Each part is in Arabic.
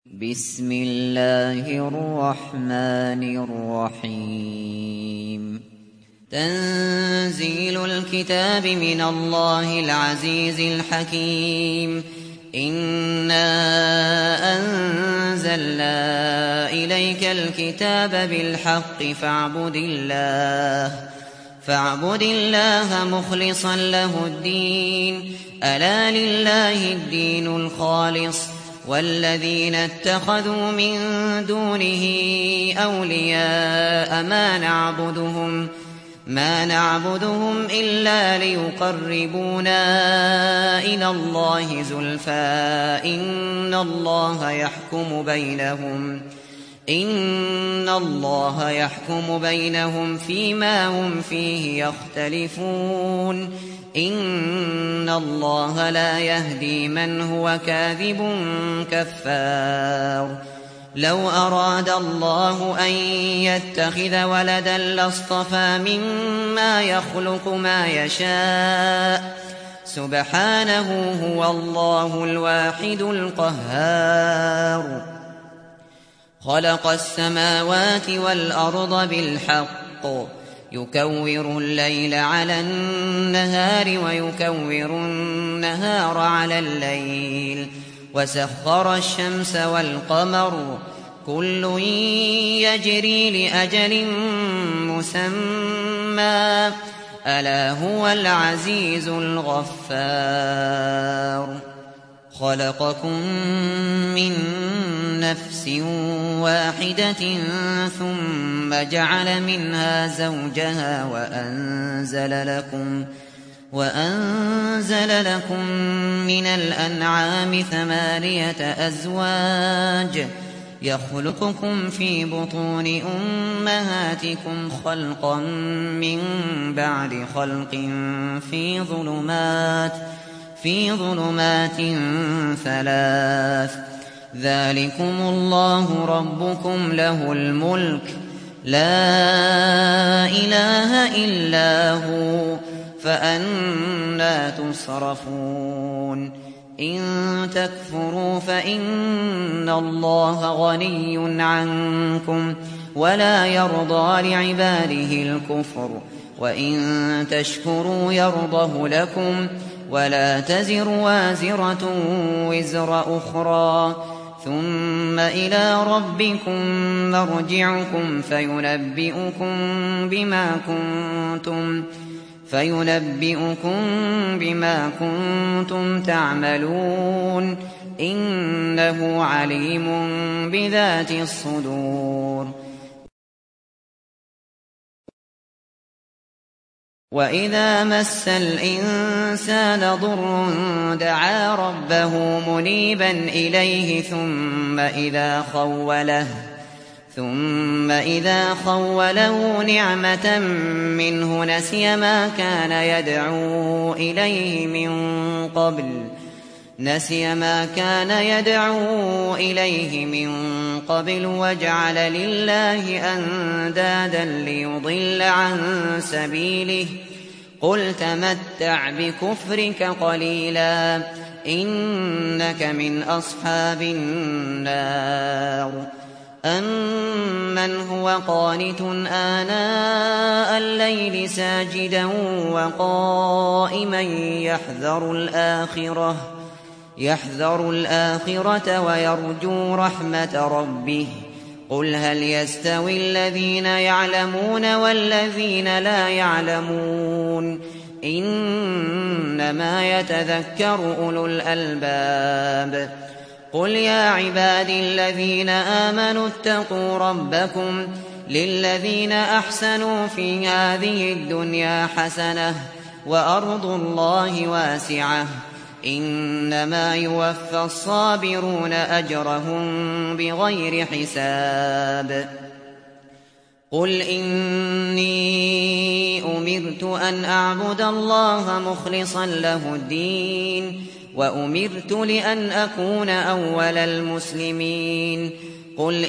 بسم الله الرحمن الرحيم تنزيل الكتاب من الله العزيز الحكيم إنا أنزلنا إليك الكتاب بالحق فاعبد الله مخلصا له الدين ألا لله الدين الخالص والذين اتخذوا من دونه أولياء ما نعبدهم إلا ليقربونا إلى الله زلفى إن الله يحكم بينهم فيما هم فيه يختلفون إن الله لا يهدي من هو كاذب كفار لو أراد الله أن يتخذ ولدا لاصطفى مما يخلق ما يشاء سبحانه هو الله الواحد القهار خلق السماوات والأرض بالحق يكور الليل على النهار ويكور النهار على الليل وسخر الشمس والقمر كل يجري لأجل مسمى ألا هو العزيز الغفار خلقكم من نفس واحدة ثم جعل منها زوجها وأنزل لكم من الأنعام 8 أزواج يخلقكم في بطون أمهاتكم خلقا من بعد خلق في ظلمات 3 ذلكم الله ربكم له الملك لا إله إلا هو فأنى تصرفون إن تكفروا فإن الله غني عنكم ولا يرضى لعباده الكفر وإن تشكروا يرضه لكم ولا تزر وازرة وزر أخرى ثم إلى ربكم مرجعكم فينبئكم بما كنتم تعملون إنه عليم بذات الصدور وإذا مس الإنسان ضر دعا ربه منيبا إليه ثم إذا خوله نعمة منه نسي ما كان يدعو إليه من قبل وجعل لله أندادا ليضل عن سبيله قل تمتع بكفرك قليلا إنك من أصحاب النار أمن هو قانت آناء الليل ساجدا وقائما يحذر الآخرة ويرجو رحمة ربه قل هل يستوي الذين يعلمون والذين لا يعلمون إنما يتذكر أولو الألباب قل يا عبادي الذين آمنوا اتقوا ربكم للذين أحسنوا في هذه الدنيا حسنة وأرض الله واسعة إنما يوفى الصابرون أجرهم بغير حساب قل إني أمرت أن أعبد الله مخلصا له الدين وأمرت لأن أكون أول المسلمين قل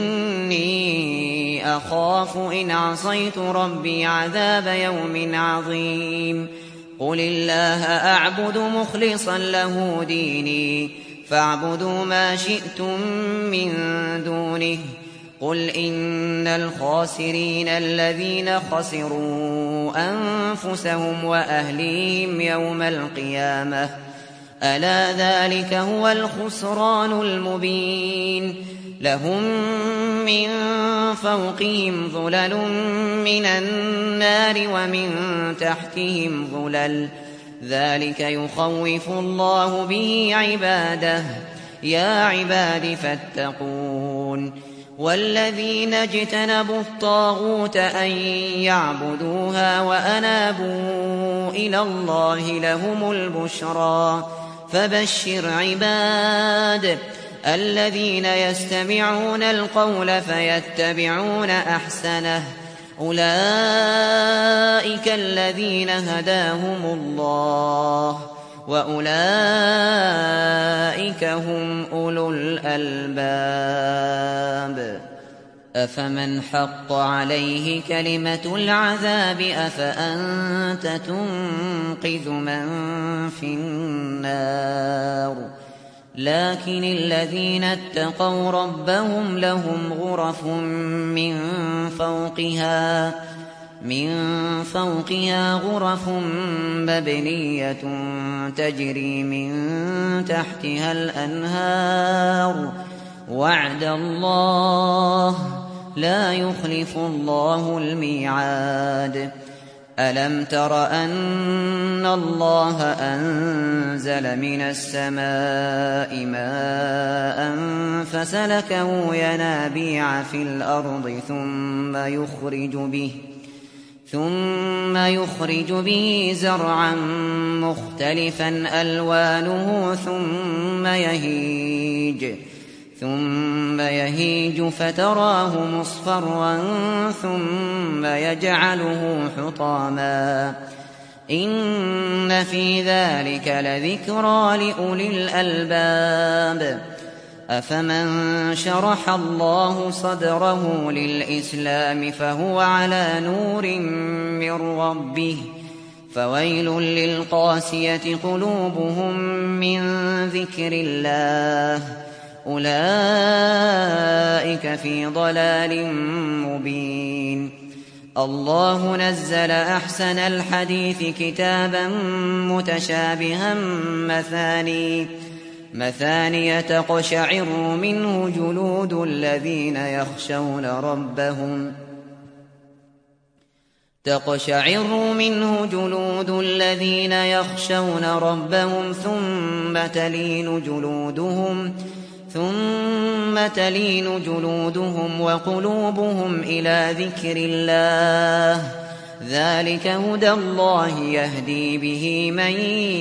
إني أخاف إن عصيت ربي عذاب يوم عظيم قل الله أعبد مخلصا له ديني فاعبدوا ما شئتم من دونه قل إن الخاسرين الذين خسروا أنفسهم وأهليهم يوم القيامة ألا ذلك هو الخسران المبين لهم من فوقهم ظلل من النار ومن تحتهم ظلل ذلك يخوف الله به عباده يا عباد فاتقون والذين اجتنبوا الطاغوت أن يعبدوها وأنابوا إلى الله لهم البشرى فبشر عباد الذين يستمعون القول فيتبعون أحسنه أولئك الذين هداهم الله وأولئك هم أولو الألباب أفمن حق عليه كلمة العذاب أفأنت تنقذ من في النار لكن الذين اتقوا ربهم لهم غرف من فوقها غرف مبنية تجري من تحتها الأنهار وعد الله لا يخلف الله الميعاد ألم تر أن الله أنزل من السماء ماء فسلكه ينابيع في الأرض ثم يخرج به زرعا مختلفا ألوانه ثم يهيج فتراه مصفرا ثم يجعله حطاما إن في ذلك لذكرى لأولي الألباب أفمن شرح الله صدره للإسلام فهو على نور من ربه فويل للقاسية قلوبهم من ذكر الله أولئك في ضلال مبين الله نزل أحسن الحديث كتابا متشابها مثاني تقشعر منه جلود الذين يخشون ربهم ثم تلين جلودهم وقلوبهم إلى ذكر الله ذلك هدى الله يهدي به من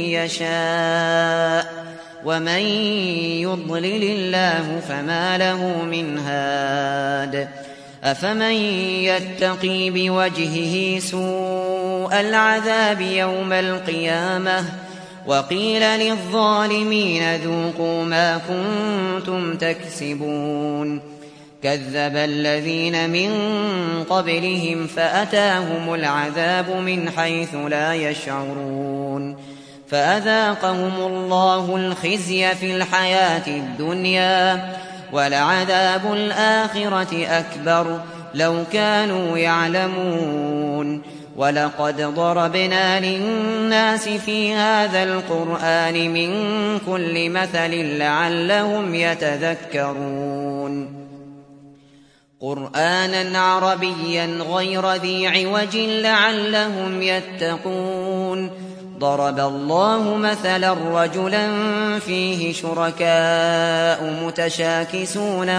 يشاء ومن يضلل الله فما له من هاد أفمن يتقي بوجهه سوء العذاب يوم القيامة وقيل للظالمين ذوقوا ما كنتم تكسبون كذب الذين من قبلهم فأتاهم العذاب من حيث لا يشعرون فأذاقهم الله الخزي في الحياة الدنيا ولعذاب الآخرة أكبر لو كانوا يعلمون ولقد ضربنا للناس في هذا القرآن من كل مثل لعلهم يتذكرون قرآنا عربيا غير ذي عوج لعلهم يتقون ضرب الله مثلا رجلا فيه شركاء متشاكسون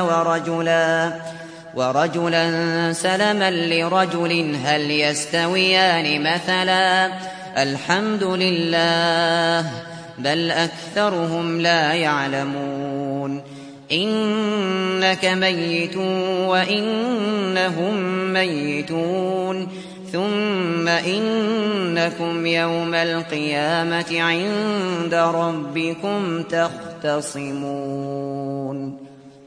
ورجلا سلما لرجل هل يستويان مثلا الحمد لله بل أكثرهم لا يعلمون إنك ميت وإنهم ميتون ثم إنكم يوم القيامة عند ربكم تختصمون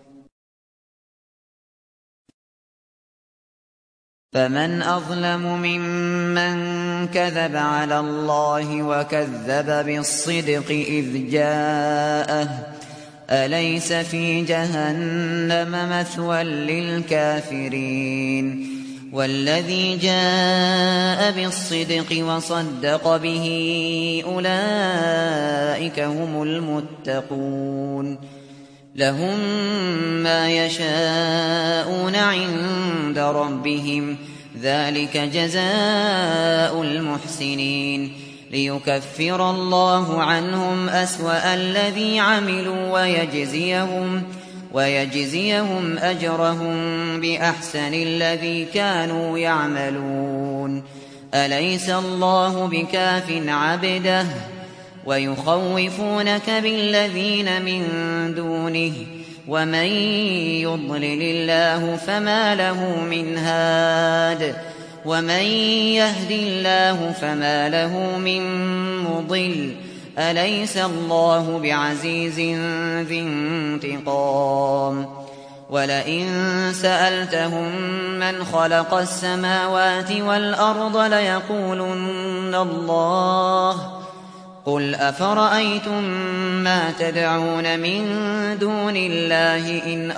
فمن أظلم ممن كذب على الله وكذب بالصدق إذ جاءه أليس في جهنم مثوى للكافرين والذي جاء بالصدق وصدق به أولئك هم المتقون لهم ما يشاءون عند ربهم ذلك جزاء المحسنين ليكفر الله عنهم أسوأ الذي عملوا ويجزيهم أجرهم بأحسن الذي كانوا يعملون أليس الله بكاف عبده ويخوفونك بالذين من دونه ومن يضلل الله فما له من هاد ومن يهد الله فما له من مضل أليس الله بعزيز ذي انتقام ولئن سألتهم من خلق السماوات والأرض ليقولن الله قل أفرأيتم ما تدعون من دون الله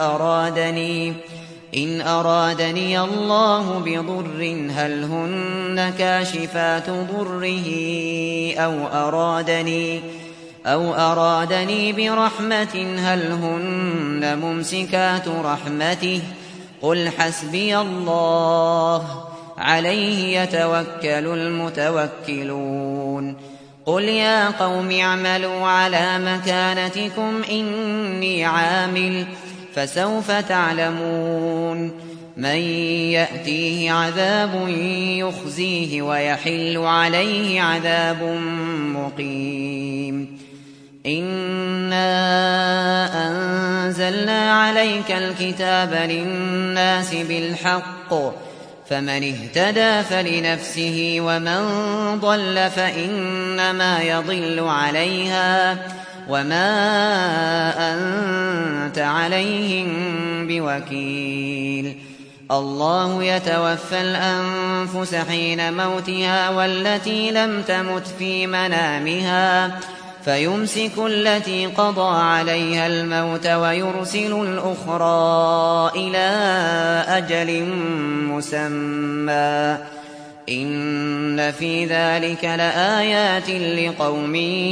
إن أرادني الله بضر هل هن كاشفات ضره أو أرادني برحمة هل هن ممسكات رحمته قل حسبي الله عليه يتوكل المتوكلون قل يا قوم اعملوا على مكانتكم إني عامل فسوف تعلمون من يأتيه عذاب يخزيه ويحل عليه عذاب مقيم إنا أنزلنا عليك الكتاب للناس بالحق فمن اهتدى فلنفسه ومن ضل فإنما يضل عليها وما أنت عليهم بوكيل الله يتوفى الأنفس حين موتها والتي لم تمت في منامها فيمسك التي قضى عليها الموت ويرسل الأخرى إلى أجل مسمى إن في ذلك لآيات لقوم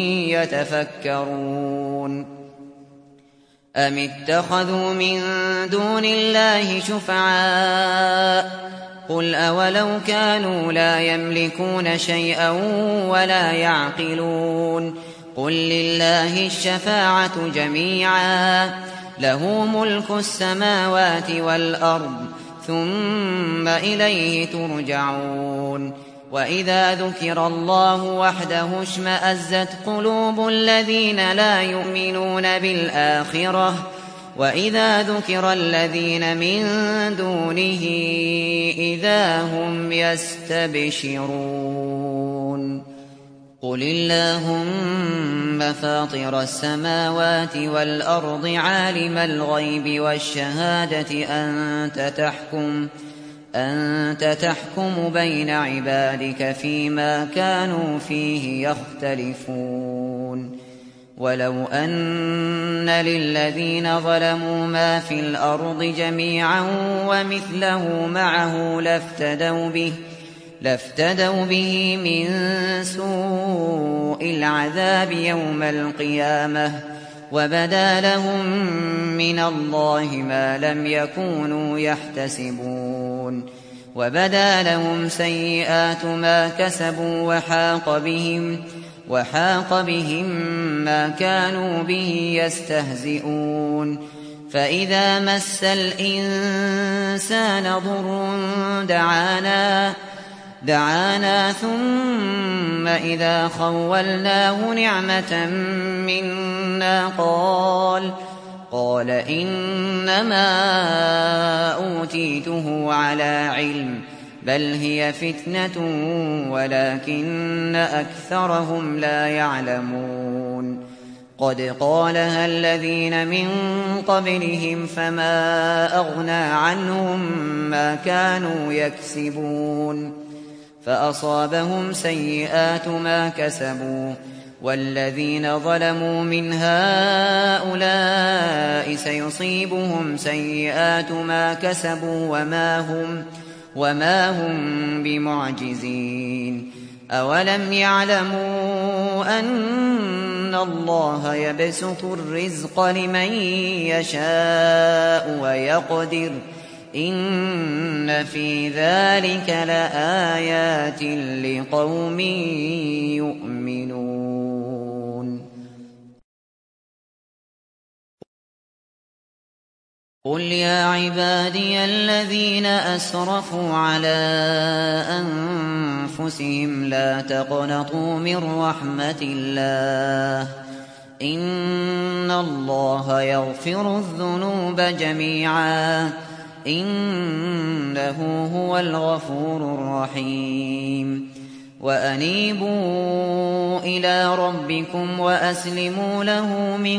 يتفكرون أم اتخذوا من دون الله شفعاء قل أولو كانوا لا يملكون شيئا ولا يعقلون قل لله الشفاعة جميعا له ملك السماوات والأرض ثم إليه ترجعون وإذا ذكر الله وحده اشمأزت قلوب الذين لا يؤمنون بالآخرة وإذا ذكر الذين من دونه إذا هم يستبشرون قل اللهم فاطر السماوات والأرض عالم الغيب والشهادة أنت تحكم بين عبادك فيما كانوا فيه يختلفون ولو أن للذين ظلموا ما في الأرض جميعا ومثله معه لافتدوا به من سوء العذاب يوم القيامة وبدا لهم من الله ما لم يكونوا يحتسبون وبدا لهم سيئات ما كسبوا وحاق بهم ما كانوا به يستهزئون فإذا مس الإنسان ضر دعانا ثم إذا خولناه نعمة منا قال إنما أوتيته على علم بل هي فتنة ولكن أكثرهم لا يعلمون قد قالها الذين من قبلهم فما أغنى عنهم ما كانوا يكسبون فأصابهم سيئات ما كسبوا والذين ظلموا من هؤلاء سيصيبهم سيئات ما كسبوا وما هم بمعجزين. أولم يعلموا أن الله يبسط الرزق لمن يشاء ويقدر إن في ذلك لآيات لقوم يؤمنون. قل يا عبادي الذين أسرفوا على أنفسهم لا تقنطوا من رحمة الله إن الله يغفر الذنوب جميعا إنه هو الغفور الرحيم. وأنيبوا إلى ربكم وأسلموا له من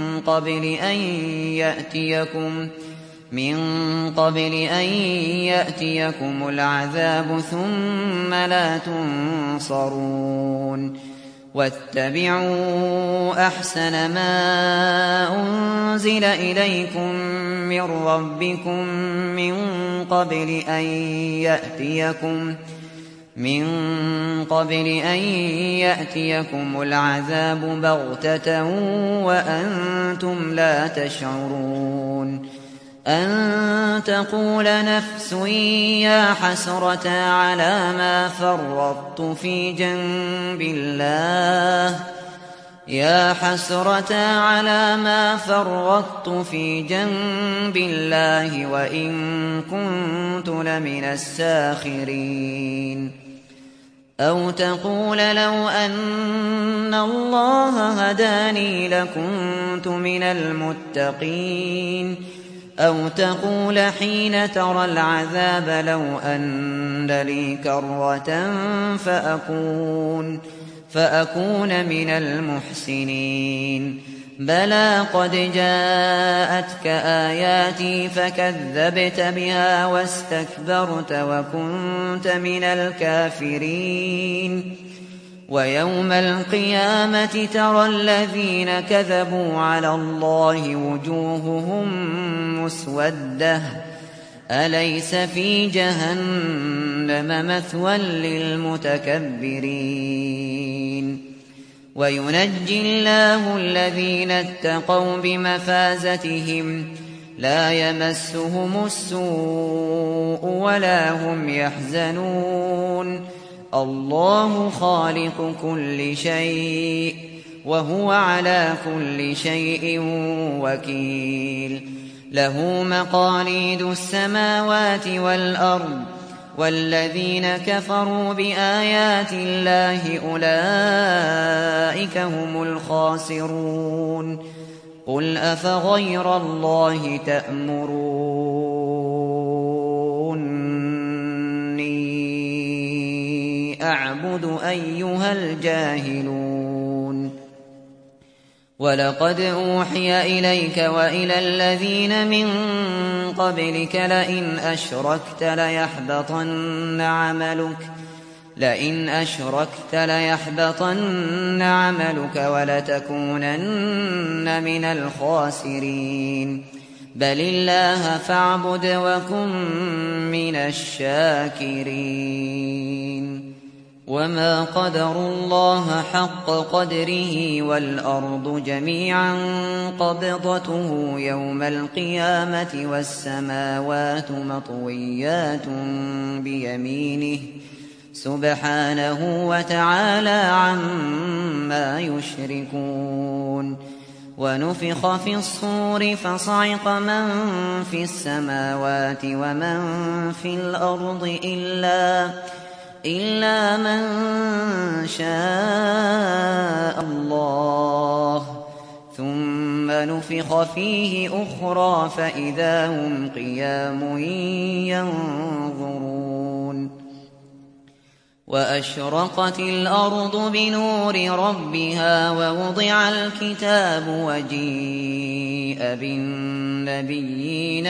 قبل أن يأتيكم العذاب ثم لا تنصرون. واتبعوا أحسن ما أنزل إليكم من ربكم من قبل أن يأتيكم العذاب بغتة وأنتم لا تشعرون. أن تقول نفس يا حسرة على ما فرطت في جنب الله وإن كنت لمن الساخرين. أو تقول لو أن الله هداني لكنت من المتقين. أو تقول حين ترى العذاب لو أن لي كرة فأكون من المحسنين. بلى قد جاءتك آياتي فكذبت بها واستكبرت وكنت من الكافرين. ويوم القيامة ترى الذين كذبوا على الله وجوههم مسودة أليس في جهنم مثوى للمتكبرين. وينجي الله الذين اتقوا بمفازتهم لا يمسهم السوء ولا هم يحزنون. الله خالق كل شيء وهو على كل شيء وكيل. له مقاليد السماوات والأرض والذين كفروا بآيات الله أولئك هم الخاسرون. قل أفغير الله تأمروني أعبد أيها الجاهلون. ولقد أوحي إليك وإلى الذين من قبلك لئن أشركت ليحبطن عملك ولتكونن من الخاسرين. بل الله فاعبد وكن من الشاكرين. وما قدروا الله حق قدره والأرض جميعا قبضته يوم القيامة والسماوات مطويات بيمينه سبحانه وتعالى عما يشركون. ونفخ في الصور فصعق من في السماوات ومن في الأرض إلا من شاء الله ثم نفخ فيه أخرى فإذا هم قيام ينظرون. وأشرقت الأرض بنور ربها ووضع الكتاب وجيء بالنبيين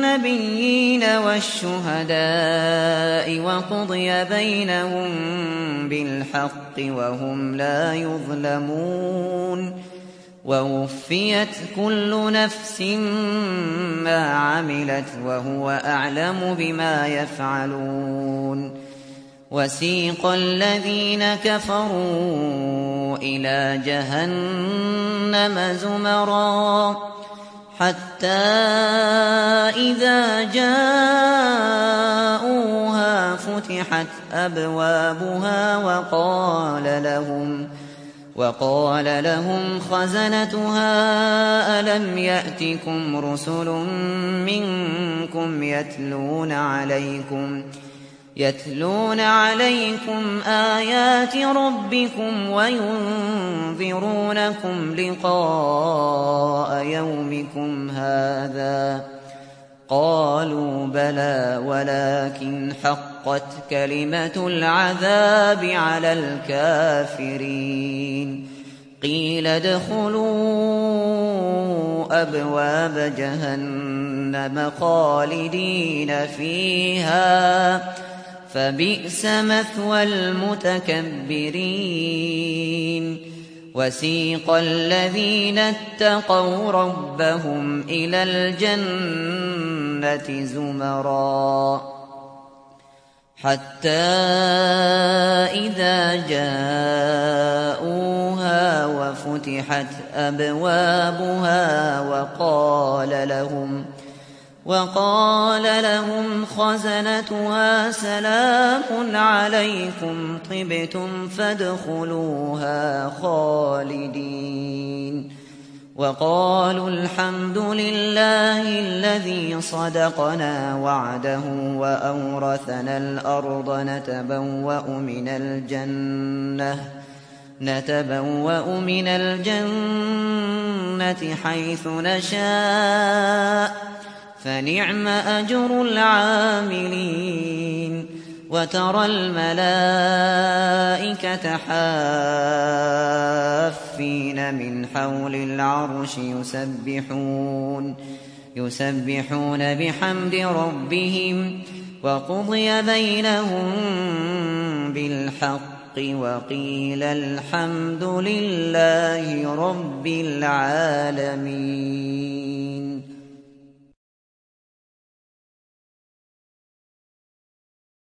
النبيين والشهداء وقضي بينهم بالحق وهم لا يظلمون ووفيت كل نفس ما عملت وهو أعلم بما يفعلون وسيق الذين كفروا إلى جهنم زمرا حتى إذا جاءوها فتحت أبوابها وقال لهم خزنتها ألم يأتكم رسل منكم يتلون عليكم آيات ربكم وينذرونكم لقاء يومكم هذا قالوا بلى ولكن حقت كلمة العذاب على الكافرين قيل ادخلوا أبواب جهنم خالدين فيها فبئس مثوى المتكبرين وسيق الذين اتقوا ربهم إلى الجنة زمرا حتى إذا جاءوها وفتحت أبوابها وقال لهم خزنتها سلام عليكم طبتم فادخلوها خالدين وقالوا الحمد لله الذي صدقنا وعده وأورثنا الأرض نتبوأ من الجنة حيث نشاء فنعم أجر العاملين وترى الملائكة حافين من حول العرش يسبحون بحمد ربهم وقضي بينهم بالحق وقيل الحمد لله رب العالمين.